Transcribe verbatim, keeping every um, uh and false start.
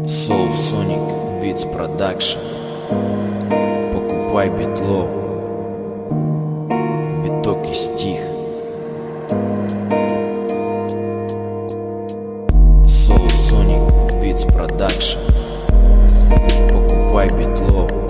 Soul Sonic Beats Production. Покупай битло, биток и стих. Soul Sonic Beats Production. Покупай битло.